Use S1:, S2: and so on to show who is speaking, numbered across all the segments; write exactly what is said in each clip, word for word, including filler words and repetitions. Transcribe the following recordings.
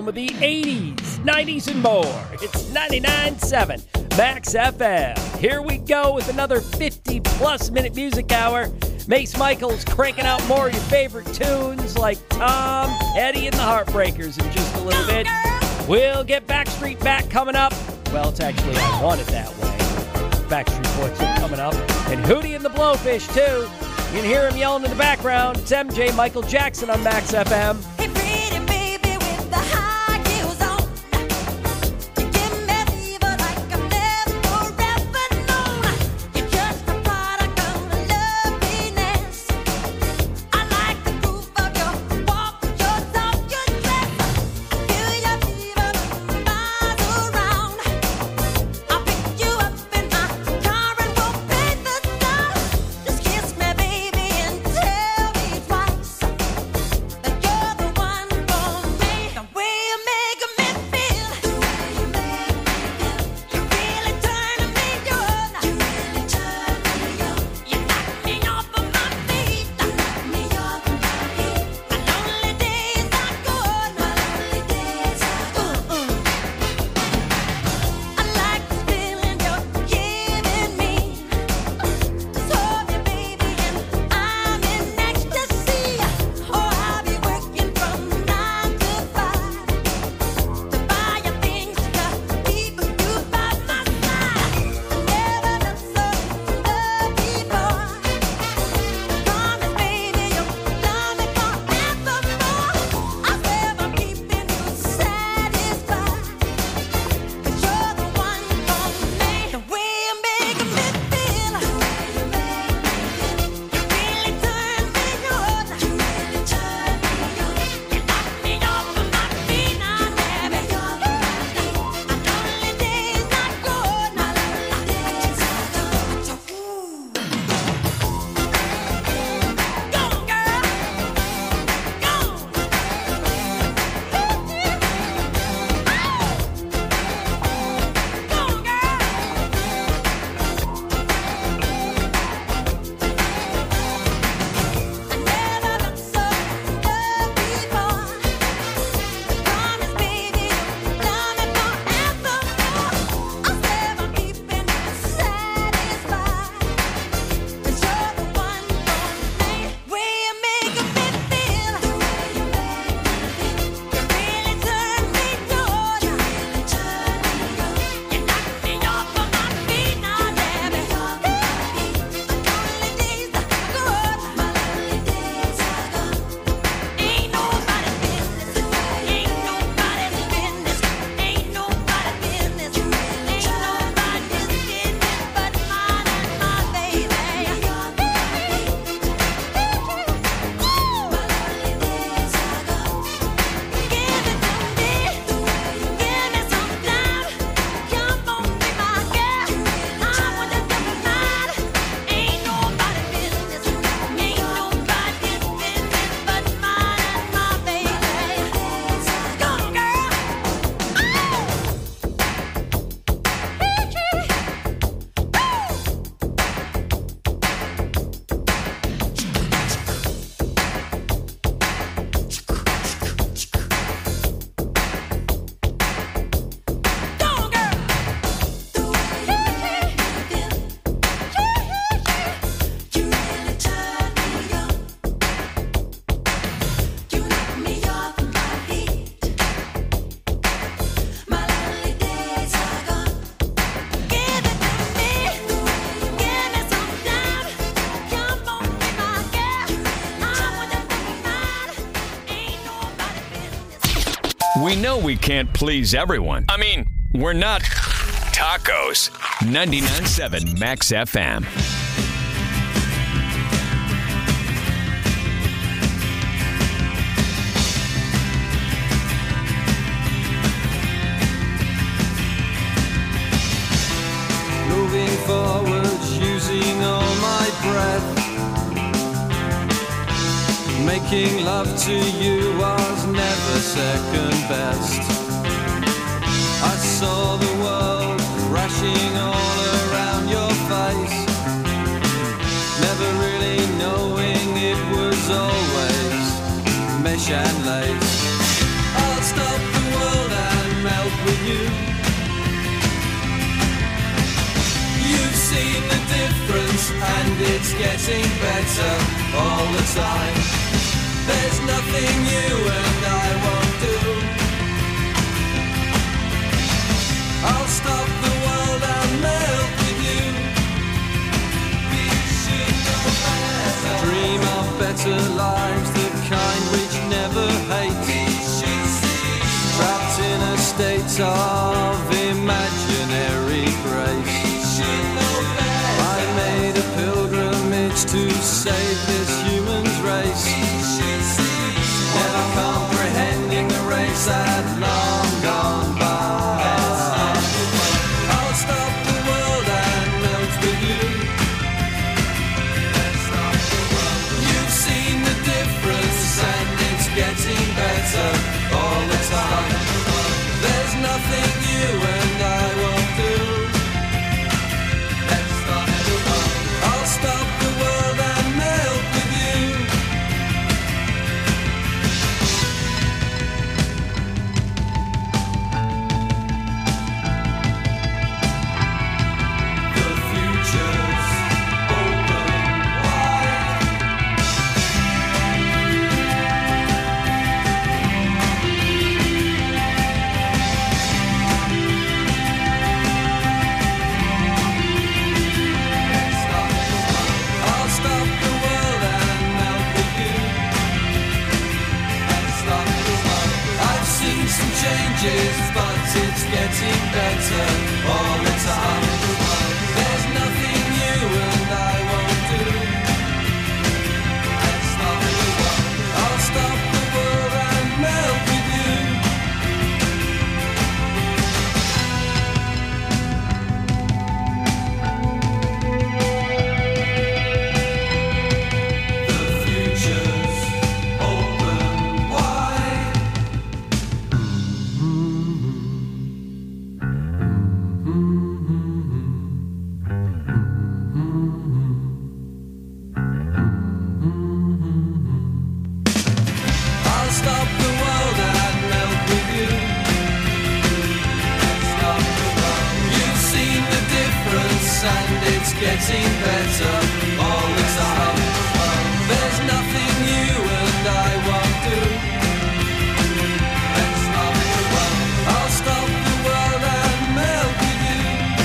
S1: home of the eighties, nineties, and more. It's ninety-nine point seven Max F M. Here we go with another fifty-plus minute music hour. Mace Michaels cranking out more of your favorite tunes like Tom, Eddie, and the Heartbreakers in just a little bit. We'll get Backstreet Back coming up. Well, it's actually I Want It That Way. Backstreet Boys are coming up. And Hootie and the Blowfish, too. You can hear him yelling in the background. It's M J Michael Jackson on Max F M.
S2: Hey, pretty baby with the high heels on. You give me fever like I've never ever known. You're just a product of loveliness. I like the groove of your walk, your talk, your dress. I feel your fever miles around. I'll pick you up in my car and we'll paint the town. Just kiss me, baby, and tell me twice that you're the one for me. The way you make me feel, the way you make me feel, you really turn me on. You really turn me on. You knock me off of my feet. You knock me off of my feet. My lonely days are gone. My lonely days are gone. I like this feeling you're giving me. Just hold me, baby, and I'm in ecstasy. Oh, I'll be working from nine to five to buy you things to keep you by my side. Never been so in love before. Promise, baby, you'll love me forevermore. I swear I'm keeping you satisfied. 'Cause you're the one for me. The way you make me feel, the way you make me feel, you really turn me on. You really turn me on. You knock me off of my feet, now, baby. My lonely days are gone. My lonely days are gone. Go, girl. Go. Go, girl. I never been so in love before. Promise, baby, you'll love me forevermore. I swear I'm keeping you satisfied. 'Cause you're the one for me. Way you make me feel, the way you make me feel, you really turn me on. You really turn me on. You knock me off of my feet, now, baby. My lonely days are gone. My lonely days are gone. Ain't nobody's business. Ain't nobody's business. Ain't nobody's business. Ain't nobody's business but mine and my baby. My lonely days are gone. Give it to me. Give me some time. Come on, be my girl. I want to be mine. Ain't nobody's business. Ain't nobody's business but mine and my baby. Go, girl. Go, girl. The way you make me feel, you really turn me on. You knock me off of my feet. My lonely days are gone. Give it to me. Give me some time. Come on, be my girl. I want to be mine. Ain't nobody's business.
S3: We know we can't please everyone. I mean, we're not tacos. ninety-nine point seven Max F M.
S4: Moving forwards, using all my breath. Making love to you was never second best. I saw the world crashing all around your face, never really knowing it was always mesh and lace. I'll stop the it's getting better all the time. There's nothing you and I won't do. I'll stop the world and melt with you. We should know better. Dream of better lives, the kind which never hate. We should see. Trapped in a state of imaginary grace. We should know better. I made a pilgrimage to save this human's race. We should see. Never comprehending the race had long gone by. Getting better all the time. There's nothing you and I won't do. Let's stop the world. I'll stop the world and melt with you. The future's open wide. Changes, but it's getting better all the time. There's nothing you and I won't do. Let's stop the world. I'll stop the world and melt with you. The future's open wide. Getting better all the time. There's nothing you and I won't do. Let's stop the world. I'll stop the world and melt with you.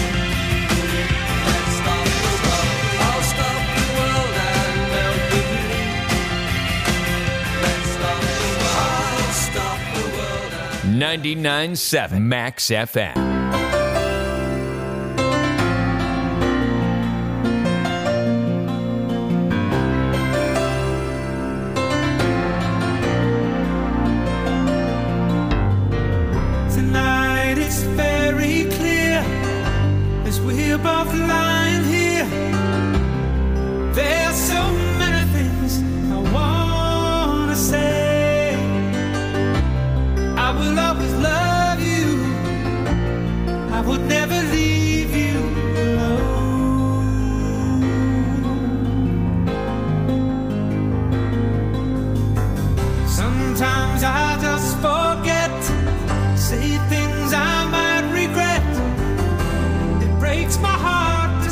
S4: Let's stop the world. I'll stop the world and melt with you. Let's stop the world. I'll stop the world and
S3: ninety-nine point seven Max F M.
S5: Say things I might regret. It breaks my heart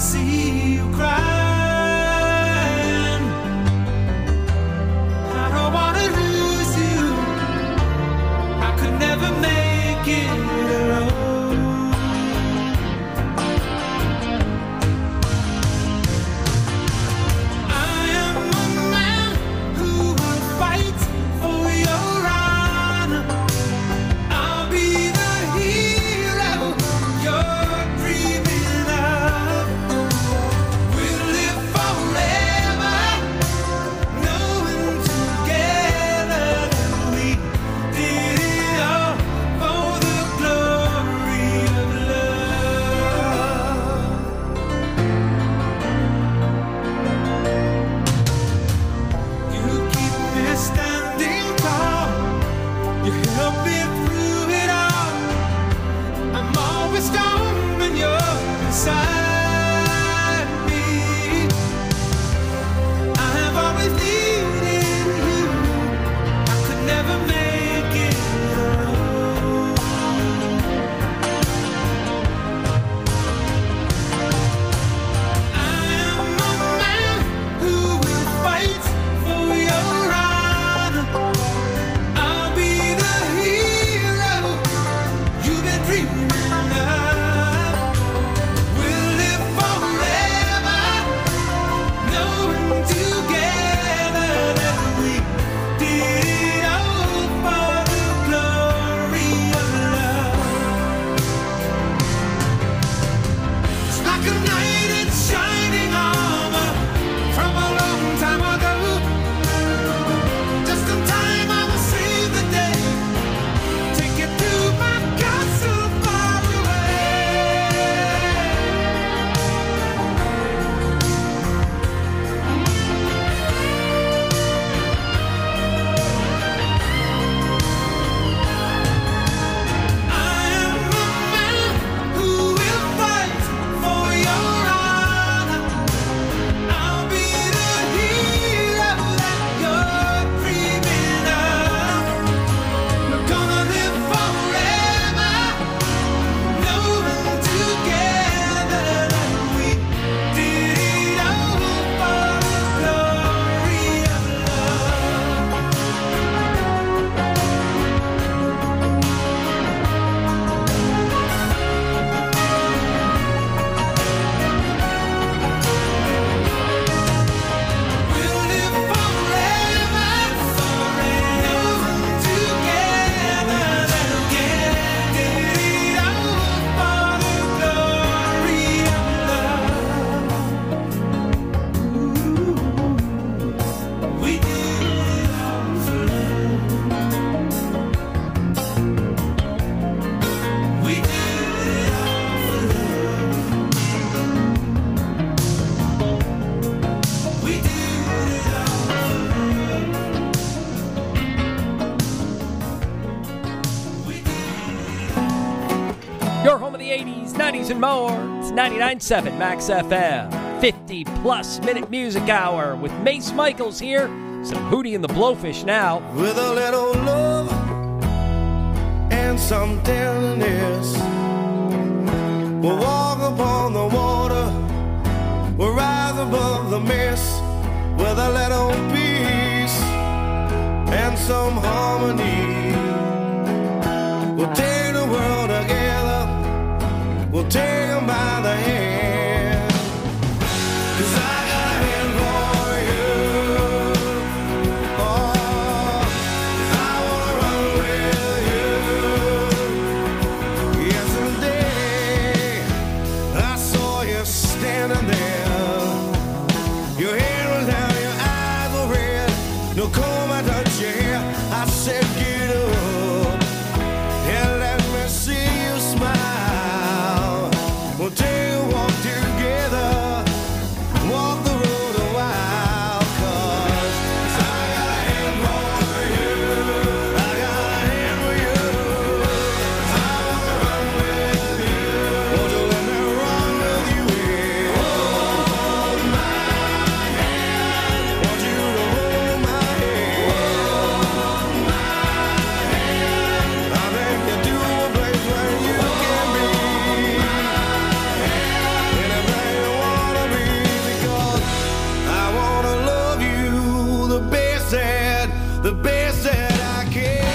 S1: Your home of the eighties, nineties, and more. It's ninety-nine point seven Max F M. fifty plus minute music hour with Mace Michaels here. Some Hootie and the Blowfish now.
S5: With a little love and some tenderness, we'll walk upon the water, we'll rise above the mist. With a little peace and some harmony, we'll take the world together, we'll take them by the hand. 'Cause I got a hand for you. Oh, I wanna run with you. Yesterday I saw you standing there, your hair was down, your eyes were red, no comb I touch your hair. I said get up and let me see you smile. We'll take a walk together, walk the road a while. 'Cause I got a hand for you, I got a hand for you. I wanna run with you, won't you let me run with you? Yeah. Hold my hand, want you to hold my hand. Hold my hand, I think you do a place where you can be anything you wanna be, because I wanna love you the best that, the best that I can.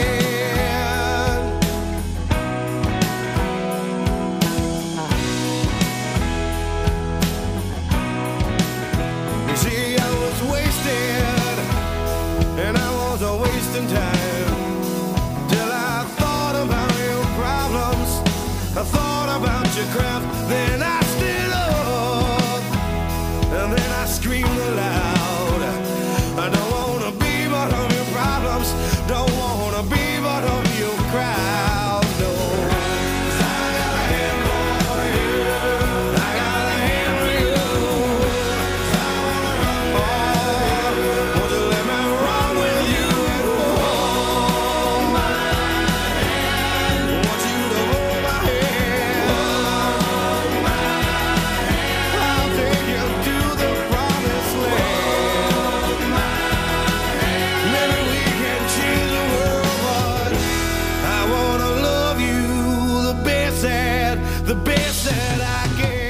S5: You see, I was wasted, and I was a wasting time, till I thought about your problems, I thought about your crap, then I stood up, and then I screamed aloud. I don't wanna be part of your problems, don't wanna be part of your crowd, no. 'Cause I got a hand for you, I got a hand for you. I wanna run with you, won't you let me run with you? Hold my hand, want you to hold my hand. Hold my hand, I'll take you to the promised land. Hold my hand, maybe we can change the world, but I wanna love you the best that, the best that I can.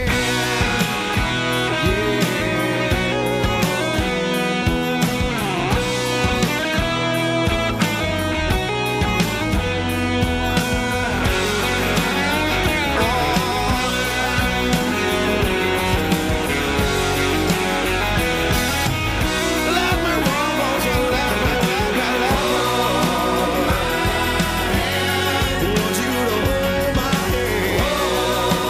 S5: Let me run, won't you let me, let me, let me. Want you to hold my hand.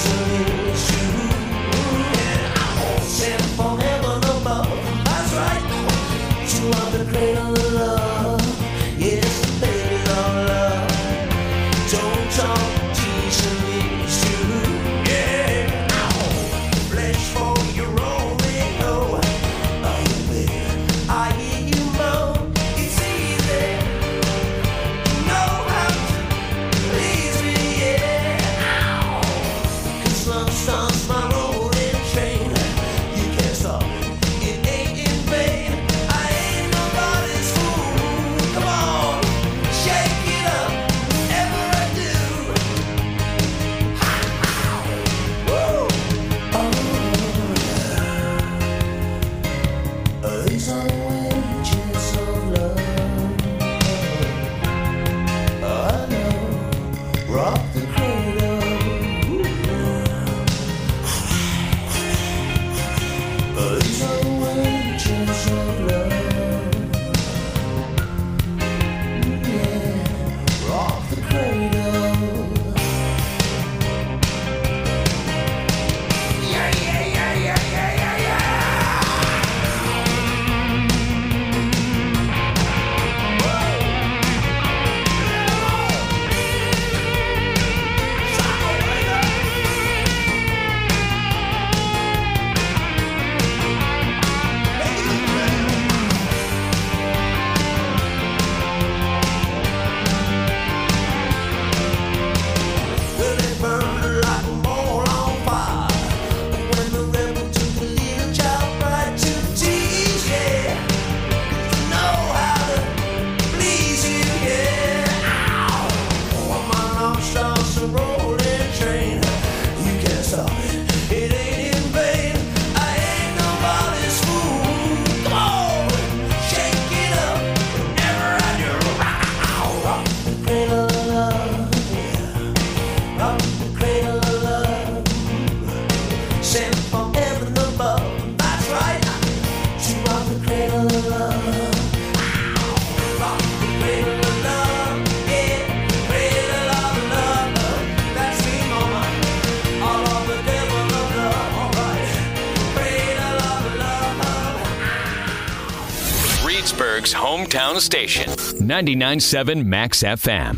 S3: Reedsburg's hometown station, ninety-nine point seven Max F M.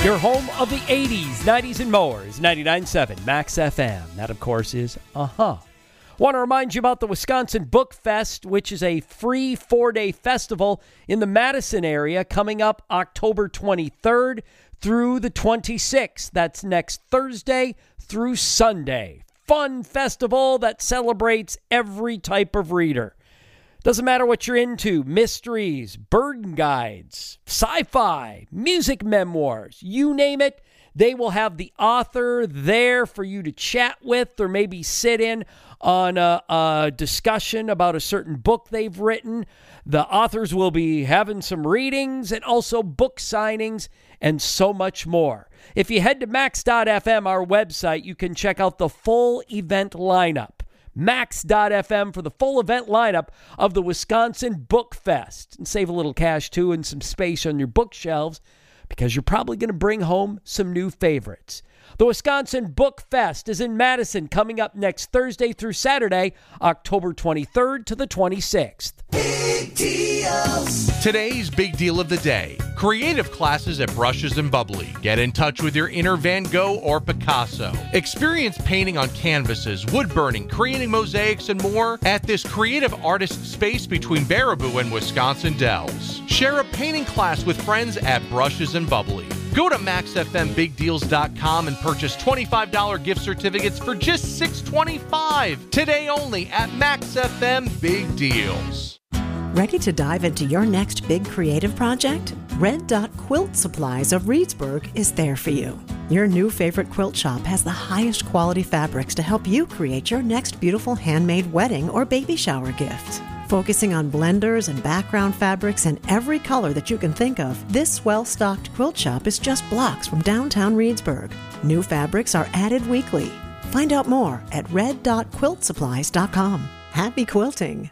S1: Your home of the eighties, nineties, and more is ninety-nine point seven Max F M. That, of course, is Uh-huh. Want to remind you about the Wisconsin Book Fest, which is a free four-day festival in the Madison area coming up October twenty-third through the twenty-sixth. That's next Thursday through Sunday. Fun festival that celebrates every type of reader. Doesn't matter what you're into, mysteries, bird guides, sci-fi, music memoirs, you name it, they will have the author there for you to chat with or maybe sit in on a, a discussion about a certain book they've written. The authors will be having some readings and also book signings and so much more. If you head to max dot f m, our website, you can check out the full event lineup. max dot f m for the full event lineup of the Wisconsin Book Fest. And save a little cash, too, and some space on your bookshelves because you're probably going to bring home some new favorites. The Wisconsin Book Fest is in Madison coming up next Thursday through Saturday, October twenty-third to the twenty-sixth.
S6: Big deals.
S7: Today's big deal of the day. Creative classes at Brushes and Bubbly. Get in touch with your inner Van Gogh or Picasso. Experience painting on canvases, wood burning, creating mosaics, and more at this creative artist space between Baraboo and Wisconsin Dells. Share a painting class with friends at Brushes and Bubbly. Go to max f m big deals dot com and purchase twenty-five dollars gift certificates for just six dollars and twenty-five cents. Today only at Max F M Big Deals.
S8: Ready to dive into your next big creative project? Red Dot Quilt Supplies of Reedsburg is there for you. Your new favorite quilt shop has the highest quality fabrics to help you create your next beautiful handmade wedding or baby shower gift. Focusing on blenders and background fabrics in every color that you can think of, this well-stocked quilt shop is just blocks from downtown Reedsburg. New fabrics are added weekly. Find out more at red dot quilt supplies dot com. Happy quilting!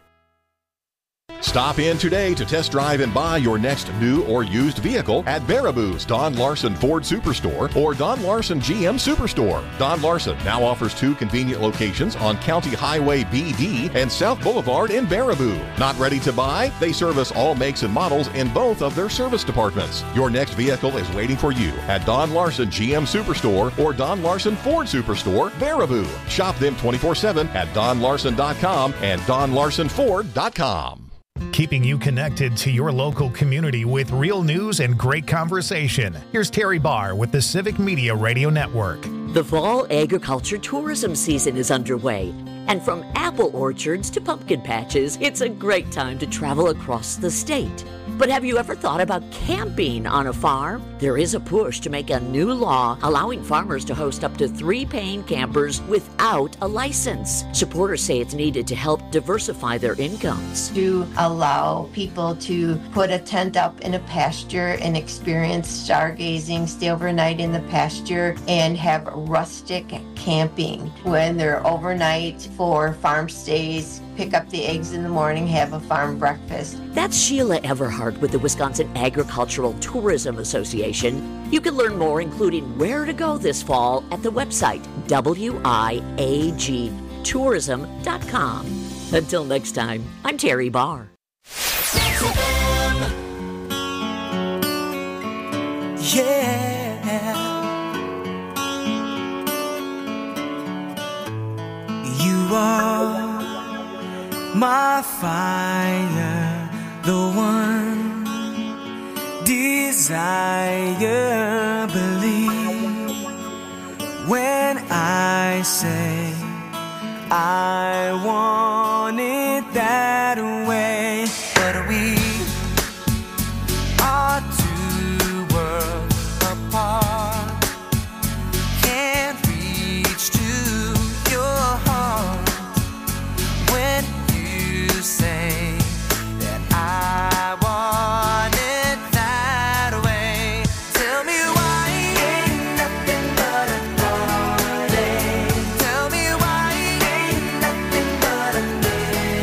S9: Stop in today to test drive and buy your next new or used vehicle at Baraboo's Don Larson Ford Superstore or Don Larson G M Superstore. Don Larson now offers two convenient locations on County Highway B D and South Boulevard in Baraboo. Not ready to buy? They service all makes and models in both of their service departments. Your next vehicle is waiting for you at Don Larson G M Superstore or Don Larson Ford Superstore, Baraboo. Shop them twenty-four seven at don larson dot com and don larson ford dot com.
S10: Keeping you connected to your local community with real news and great conversation. Here's Terry Barr with the Civic Media Radio Network.
S11: The fall agriculture tourism season is underway, and from apple orchards to pumpkin patches, it's a great time to travel across the state. But have you ever thought about camping on a farm? There is a push to make a new law allowing farmers to host up to three paying campers without a license. Supporters say it's needed to help diversify their incomes.
S12: To allow people to put a tent up in a pasture and experience stargazing, stay overnight in the pasture, and have rustic camping when they're overnight for farm stays, pick up the eggs in the morning, have a farm breakfast.
S11: That's Sheila Everhart with the Wisconsin Agricultural Tourism Association. You can learn more, including where to go this fall, at the website w i a g tourism dot com. Until next time, I'm Terry Barr.
S6: Yeah, you are my fire, the one desire. Believe when I say I want it that way. But we are two worlds apart, can't reach to your heart when you say that I want it that way. Tell me why ain't nothing but a heartache. Tell me why ain't nothing but a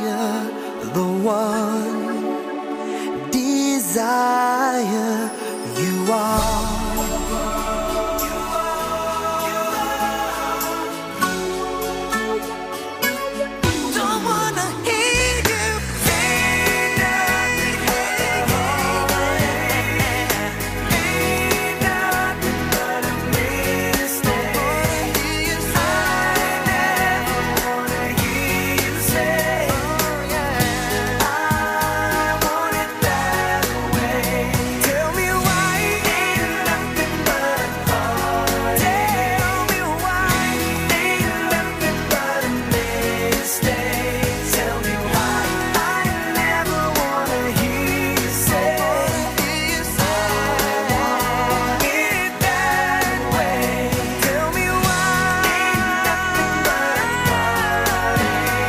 S6: the one desire you are. Don't wanna hear you say nothing, ain't nothing but a mistake. I never wanna hear you say, I want it that way. Tell me why ain't nothing but a heart. Tell me why ain't nothing but a mistake. Tell me why I never wanna hear you say, I want it that way. Tell me why ain't nothing but a heart.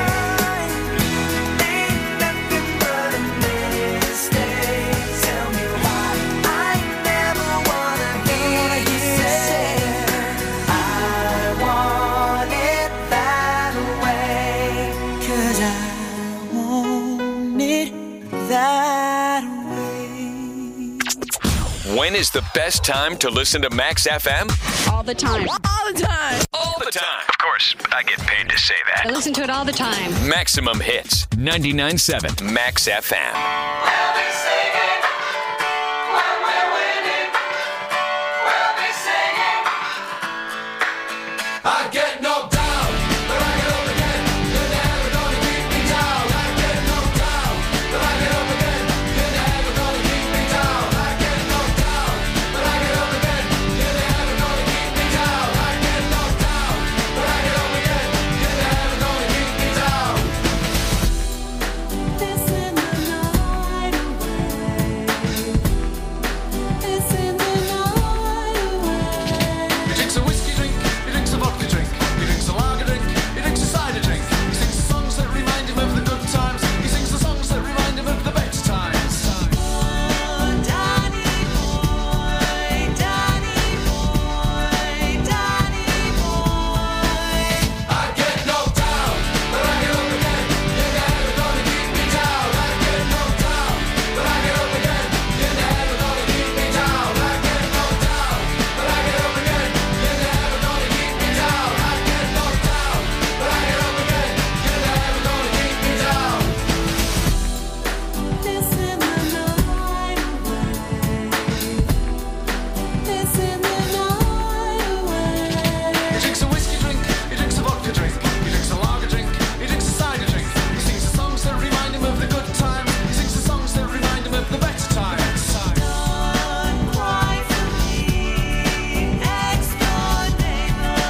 S6: Ain't nothing but a mistake. Tell me why I never wanna hear you say, I want it that way. 'Cause I want it that way.
S3: When is the best time to listen to Max F M?
S13: All the time. All the time.
S3: All the time. Of course, I get paid to say
S13: I
S3: that.
S13: listen to it all the time.
S3: Maximum Hits, ninety-nine point seven Max F M.
S4: I get knocked down, but I get up again. You're never gonna keep me down. I get knocked down, but I get up again. You're never gonna keep me down. I get knocked down, but I get up again. You're never gonna keep me down. I get knocked down, but I get up again. You're never gonna keep me down.
S2: This in the night away. This in the night away.
S4: He drinks a whiskey drink, he drinks a vodka drink, he drinks a lager drink, he drinks a cider drink. He sings the songs that remind him of the good times. He sings the songs that remind him of the better times.
S2: Danny boy, Danny boy, Danny boy.
S4: I get knocked down, but I get up again. You're never gonna keep me down. I get knocked down, but I get up again. You're never gonna keep me down. I get knocked down, but I get up again. You're never gonna keep me down. I get knocked down, but I get up again. You're never gonna keep me down.
S2: This in the night away. This in the night away.
S4: He drinks a whiskey drink, he drinks a vodka drink, he drinks a lager drink, he drinks a cider drink. He sings the songs that remind him of the good times. He sings the songs that remind him of the better times.
S2: Don't cry for me, ex-door neighbor.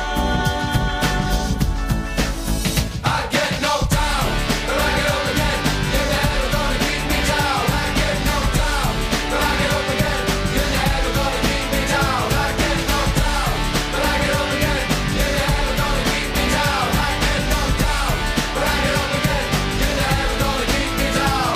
S4: I get knocked down, but I get up again. You're never gonna keep me down. I get knocked down, but I get up again. You're never gonna keep me down. I get knocked down, but I get up again. You're never gonna keep me down. I get knocked down, but I get up again. You're never gonna keep me down.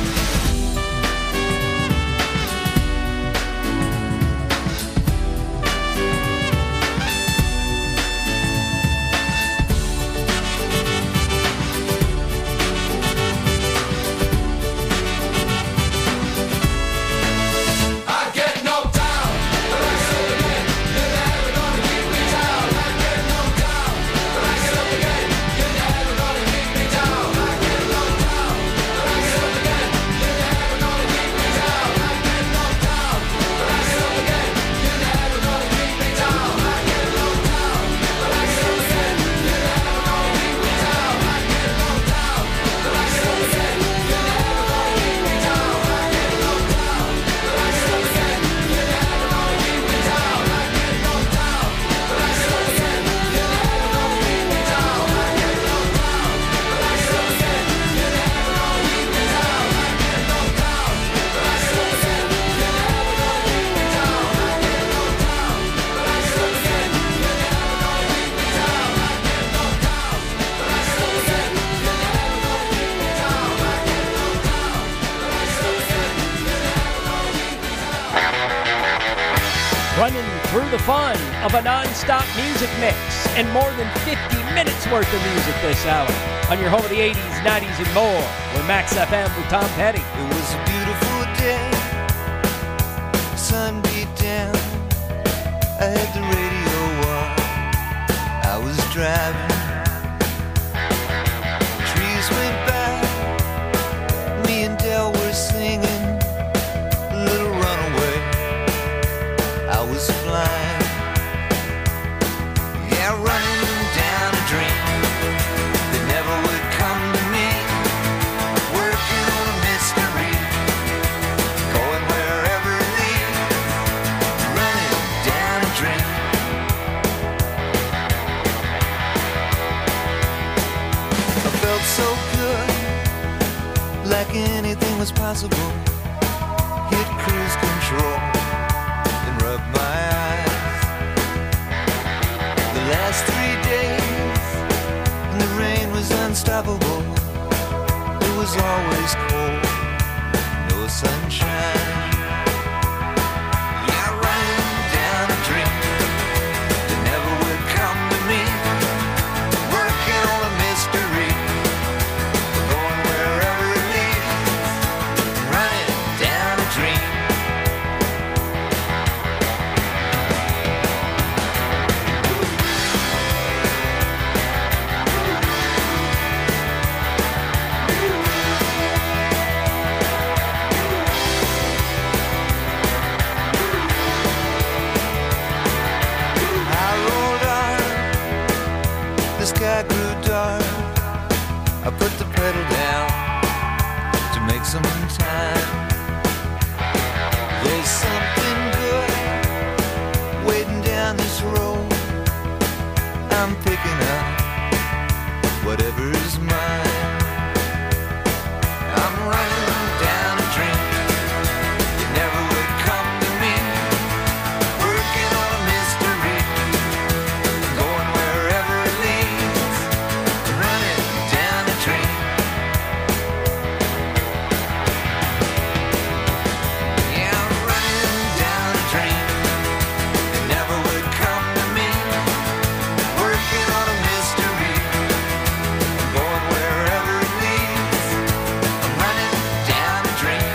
S4: I get knocked down, but I get up again. You're never gonna keep me down. I get knocked down, but I get up again. You're never gonna keep me down. I get knocked down, but I get up again. You're never gonna keep me down. I get knocked down, but I get up again. You're never gonna keep me down. I get knocked down, but I get up again. You're never gonna keep me down. I get knocked down, but I get up again. You're never gonna keep me down. I get knocked down, but I get up again. You're never gonna keep me down. I get knocked down, but I get up again. You're never gonna keep me down. I get knocked down, but I get up again. You're never gonna keep me down. I get knocked down, but I get up again. You're never gonna keep me down. I get knocked down, but I get up again. You're never gonna keep me down. I get knocked down, but I get up again. You're never gonna keep me down. I get knocked down, but I get up again. You're never gonna keep me down.
S1: Running through the fun of a non-stop music mix and more than fifty minutes worth of music this hour. on your home of the eighties, nineties, and more. We're Max F M with Tom Petty.
S14: It was a beautiful day, sun beat down, I had the radio on, I was driving, trees went by, me and Del were singing, a little runaway, I was flying, yeah, running down a dream that never would come to me, working on a mystery, going wherever it leads, running down a dream. I felt so good, like anything was possible, hit cruise control and rubbed my eyes. The last three days, and the rain was unstoppable. It was always cold, no sunshine. Yeah, running down a dream that never would come to me. Working on a mystery, going wherever it leads. Running down a dream. I rolled on, the sky grew dark. I put the pedal down to make some time. There's something good waiting down this road. I'm picking up whatever's mine. I'm running down a dream that never would come to me. Working on a mystery, going wherever it leads. Running down a dream. Yeah, I'm running down a dream that never would come to me. Working on a mystery, going wherever it leads. I'm running down a dream.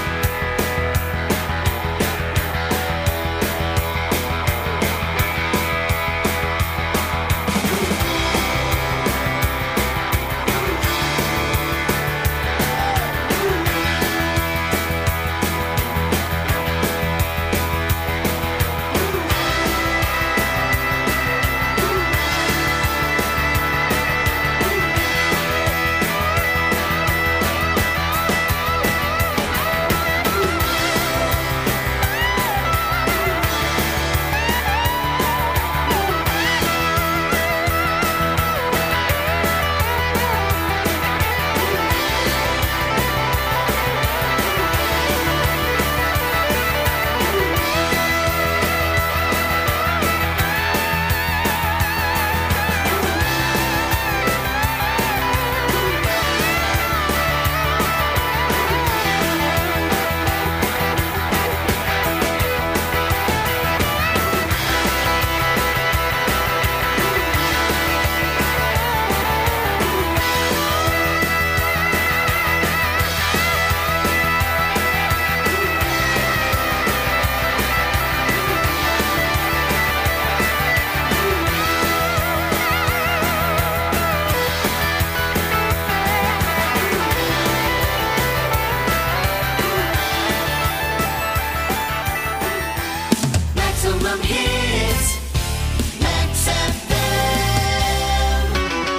S2: Maximum hits, Max F M.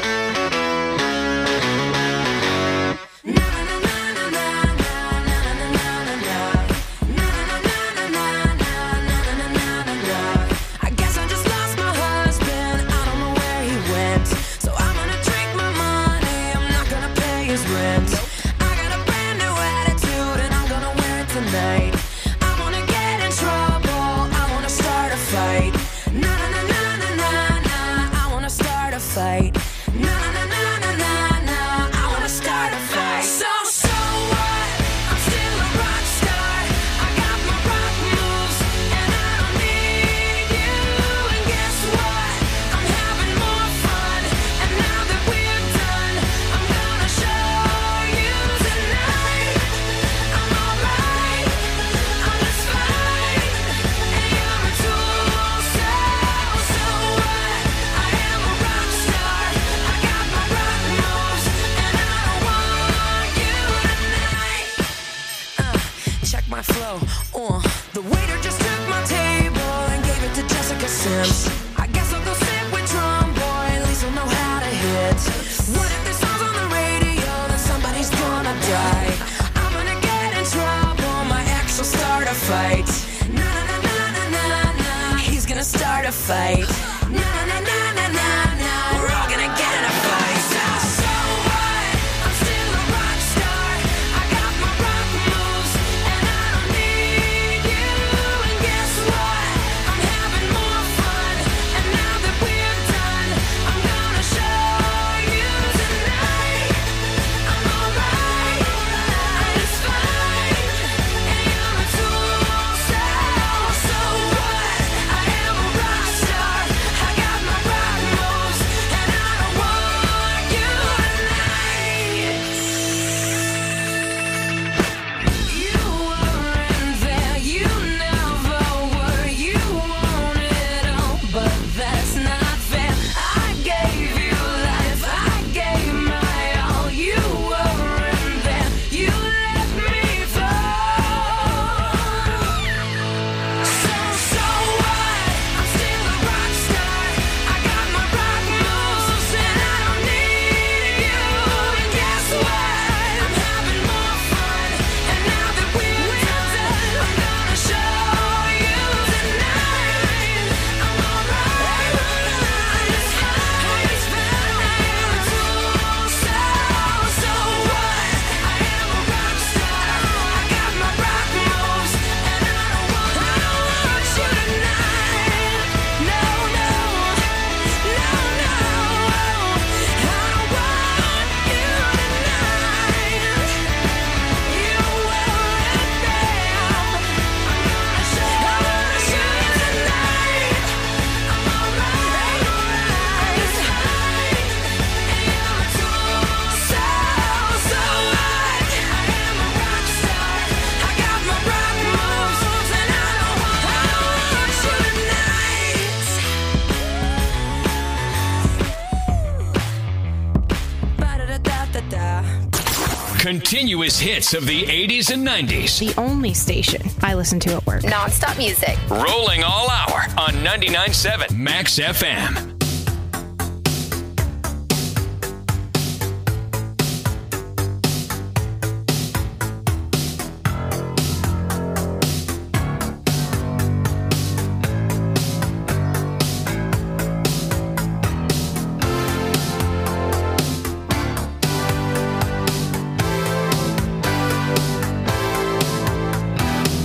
S6: I guess I just lost my husband. I don't know where he went. So I'm gonna drink my money. I'm not gonna pay his rent. I got a brand new attitude and I'm gonna wear it tonight. I wanna get in trouble. I wanna start a fight. Na na na na na na na. I wanna start a fight. Na na na na na na. I wanna start a fight. So so what? I'm still a rock star. I got my rock moves and I don't need you. And guess what? I'm having more fun. And now that we're done,
S15: my flow. Uh, the waiter just took my table and gave it to Jessica Sims. I guess I'll go sit with Drum Boy, at least I'll know how to hit. What if this song's on the radio, then somebody's gonna die. I'm gonna get in trouble, my ex will start a fight. Na na na na na na na, he's gonna start a fight. Na na na na na na, we're all gonna get in a fight. So, so what? I'm still a rock star. I got my rock moves, and I don't need you. And guess what? I'm having more fun. And now that we're done, I'm gonna show you tonight. I'm alright, it's fine. And you're a tool, so, so what? I am a rock star. I got my rock moves, and I don't want you tonight. You weren't there, you never were. You want it all, but that's not fair. I gave you life, I gave my all. You weren't there, you let me fall. So, so what? I'm still a rock star. I got my rock moves, and I don't need you. And guess what? I'm having more fun. And now that we're done, I'm gonna show you tonight. I'm alright, it's fine, it's fine. So, so what? I am a rock star. I got my rock moves, and I don't want, I don't want you tonight. No, no, no, no. I don't want you tonight. You weren't there. I'm gonna show you tonight. I'm alright, it's fine. And you're a tool, so, so what? I am a rock star. I got my rock moves, and I don't want, I don't want you tonight. Ba-da-da-da-da-da.
S3: Continuous hits of the eighties and nineties.
S16: The only station I listen to at work.
S17: Non-stop music.
S3: Rolling all hour on ninety-nine point seven Max F M.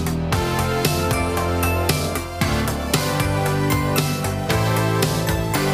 S15: I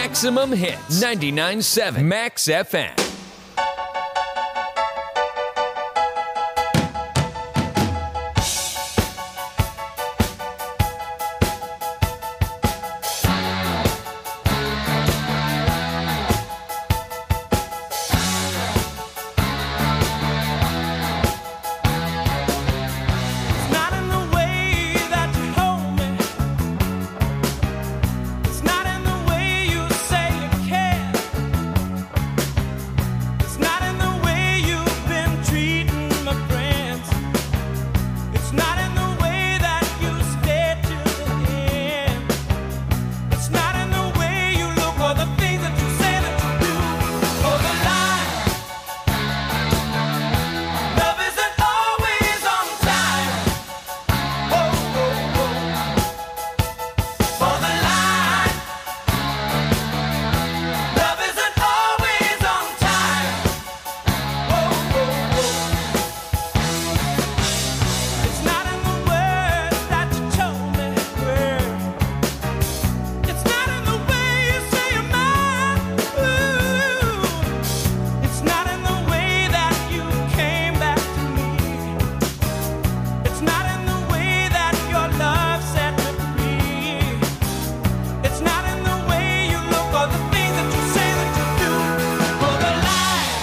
S3: Maximum hits. ninety-nine point seven Max F M.
S6: Not in the way that you hold me. It's not in the way you say you care. It's not in the way you've been treating my friends. It's not in the way that you stay till the end. It's not in the way you look or the things that you say that you do. Or the lie. Love isn't always on time. For the line, love isn't always on time. It's not in the words that you told me, girl. It's not in the way you say you're mine. Ooh. It's not in the way that you came back to me. It's not in the way that your love set me free. It's not in the way you look or the things that you say that you do. For the lie,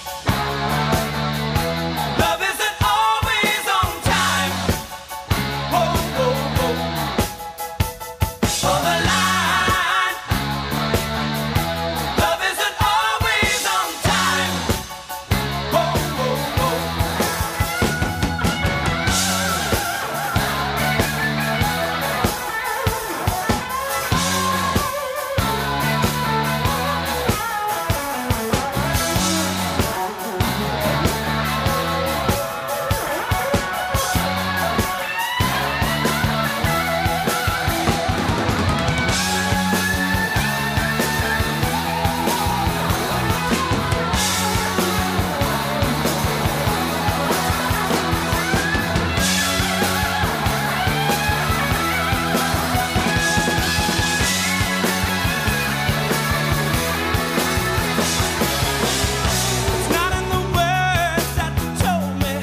S6: love isn't always on time. Oh, oh, oh. For the line, love isn't always on time. Oh, oh, oh. It's not in the words that you told me.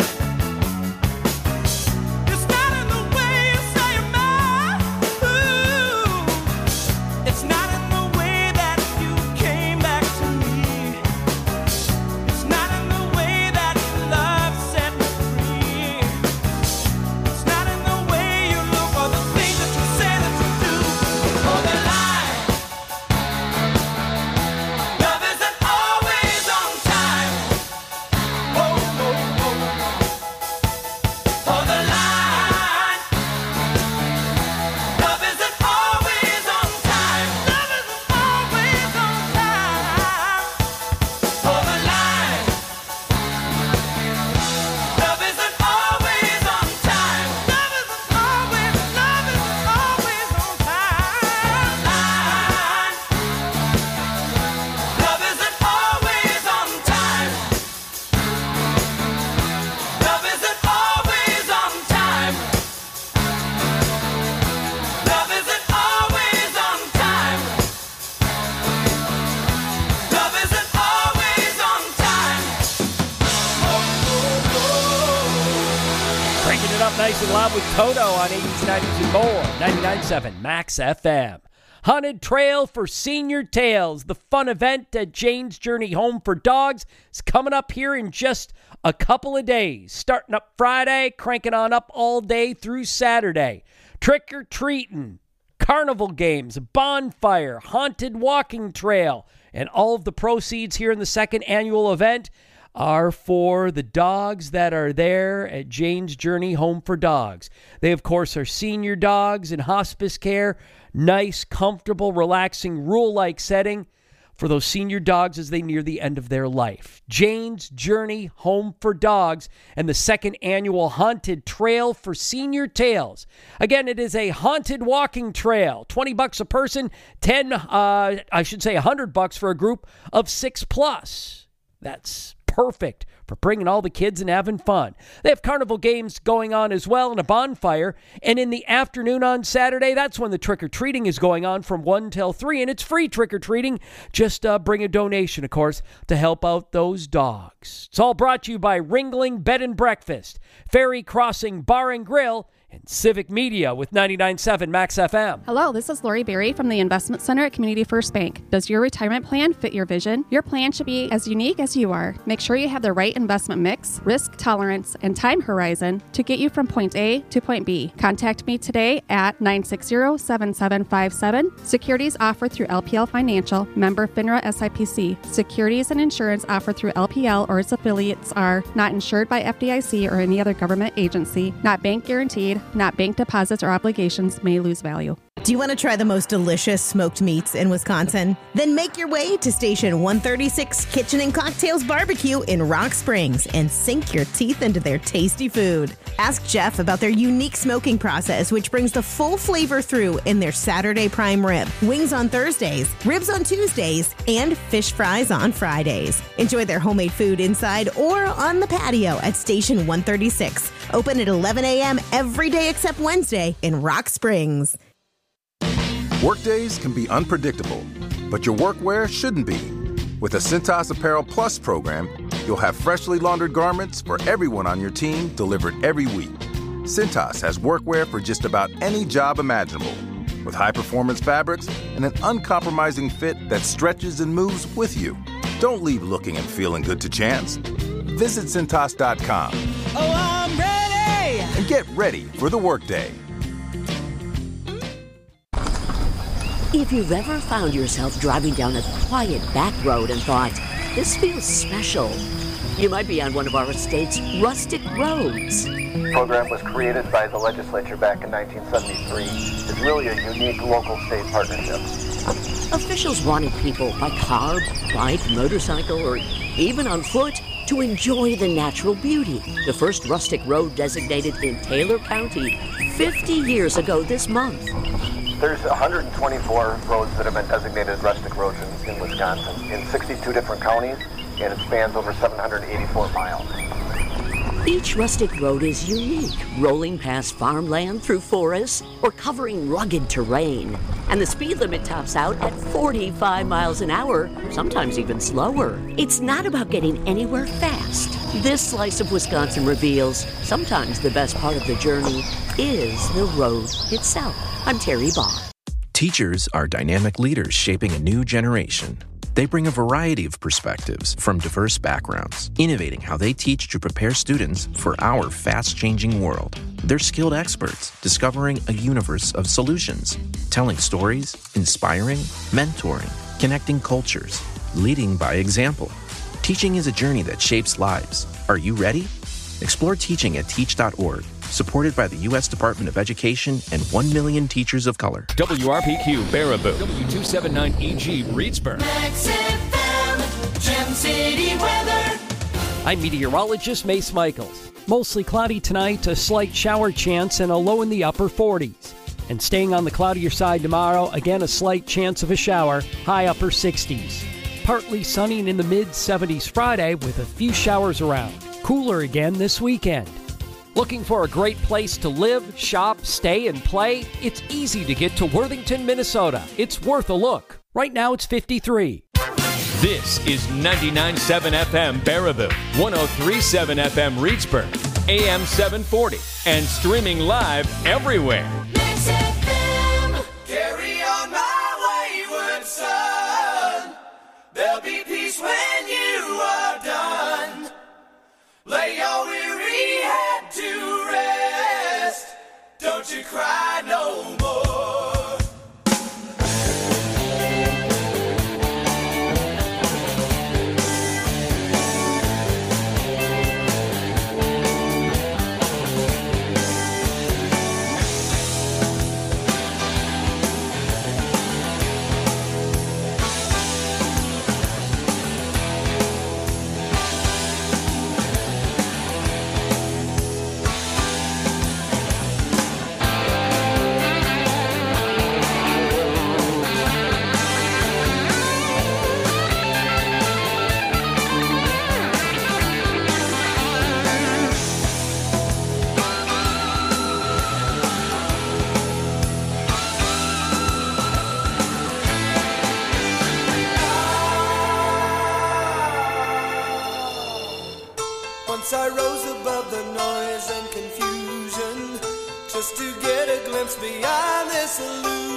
S6: It's not in the way you say you're mine. Ooh. It's not in the way that you came back to me. It's not in the way that love set me free. It's not in the way you look or the things that you say that you do. For the lie, love isn't always on time. Oh, oh, oh. For the line, love isn't always on time. Love isn't always on time. For the line, love isn't always on time. Love isn't always, love isn't always on time. Line, love isn't always on time. Love isn't always on time. Love isn't always on time. Love isn't always on time.
S1: Cranking it up nice and loud with Toto on eighties, nineties, and more. ninety-nine point seven Max F M. Haunted Trail for Senior Tales. The fun event at Jane's Journey Home for Dogs is coming up here in just a couple of days. Starting up Friday, cranking on up all day through Saturday. Trick or treating, carnival games, a bonfire, haunted walking trail, and all of the proceeds here in the second annual event are for the dogs that are there at Jane's Journey Home for Dogs. They, of course, are senior dogs in hospice care. Nice, comfortable, relaxing, rural-like setting for those senior dogs as they near the end of their life. Jane's Journey Home for Dogs and the second annual Haunted Trail for Senior Tales. Again, it is a haunted walking trail. twenty bucks a person, ten, uh, I should say one hundred bucks for a group of six plus. That's perfect for bringing all the kids and having fun. They have carnival games going on as well and a bonfire. And in the afternoon on Saturday, that's when the trick-or-treating is going on from one till three. And it's free trick-or-treating. Just uh, bring a donation, of course, to help out those dogs. It's all brought to you by Ringling Bed and Breakfast, Ferry Crossing Bar and Grill, and Civic Media with ninety-nine point seven Max F M.
S17: Hello, this is Lori Berry from the Investment Center at Community First Bank. Does your retirement plan fit your vision? Your plan should be as unique as you are. Make sure you have the right investment mix, risk tolerance, and time horizon to get you from point A to point B. Contact me today at nine six zero, seven seven five seven. Securities offered through L P L Financial, member FINRA S I P C. Securities and insurance offered through L P L or its affiliates are not insured by F D I C or any other government agency, not bank guaranteed, not bank deposits or obligations, may lose value.
S18: Do you want to try the most delicious smoked meats in Wisconsin? Then make your way to Station one thirty-six Kitchen and Cocktails Barbecue in Rock Springs and sink your teeth into their tasty food. Ask Jeff about their unique smoking process, which brings the full flavor through in their Saturday prime rib, wings on Thursdays, ribs on Tuesdays, and fish fries on Fridays. Enjoy their homemade food inside or on the patio at Station one thirty-six. Open at eleven a.m. every day except Wednesday in Rock Springs.
S19: Workdays can be unpredictable, but your workwear shouldn't be. With the Cintas Apparel Plus program, you'll have freshly laundered garments for everyone on your team delivered every week. Cintas has workwear for just about any job imaginable, with high-performance fabrics and an uncompromising fit that stretches and moves with you. Don't leave looking and feeling good to chance. Visit Cintas dot com.
S6: Oh, I'm ready!
S19: And get ready for the workday.
S11: If you've ever found yourself driving down a quiet back road and thought, this feels special, you might be on one of our state's rustic roads.
S20: The program was created by the legislature back in nineteen seventy-three. It's really a unique local state partnership.
S11: Officials wanted people by car, bike, motorcycle, or even on foot to enjoy the natural beauty. The first rustic road designated in Taylor County fifty years ago this month.
S20: There's one hundred twenty-four roads that have been designated rustic roads in, in Wisconsin in sixty-two different counties, and it spans over seven hundred eighty-four miles.
S11: Each rustic road is unique, rolling past farmland through forests or covering rugged terrain. And the speed limit tops out at forty-five miles an hour, sometimes even slower. It's not about getting anywhere fast. This slice of Wisconsin reveals sometimes the best part of the journey is the road itself. I'm Terry Barr.
S21: Teachers are dynamic leaders shaping a new generation. They bring a variety of perspectives from diverse backgrounds, innovating how they teach to prepare students for our fast-changing world. They're skilled experts, discovering a universe of solutions, telling stories, inspiring, mentoring, connecting cultures, leading by example. Teaching is a journey that shapes lives. Are you ready? Explore teaching at teach dot org. Supported by the U S Department of Education and one million teachers of color.
S3: W R P Q Baraboo. W two seventy-nine E G Reedsburg.
S6: Max F M, Gem City weather.
S1: I'm meteorologist Mace Michaels. Mostly cloudy tonight, a slight shower chance, and a low in the upper forties. And staying on the cloudier side tomorrow, again a slight chance of a shower, high upper sixties. Partly sunny and in the mid seventies Friday with a few showers around. Cooler again this weekend. Looking for a great place to live, shop, stay, and play? It's easy to get to Worthington, Minnesota. It's worth a look. Right now it's fifty-three.
S3: This is ninety-nine point seven F M Baraboo, one oh three point seven F M Reedsburg, A M seven forty, and streaming live everywhere.
S6: Max F M, carry on my wayward son. There'll be peace when you are done. Lay your weary head to rest. Don't you cry no more.
S4: Once I rose above the noise and confusion, just to get a glimpse beyond this illusion.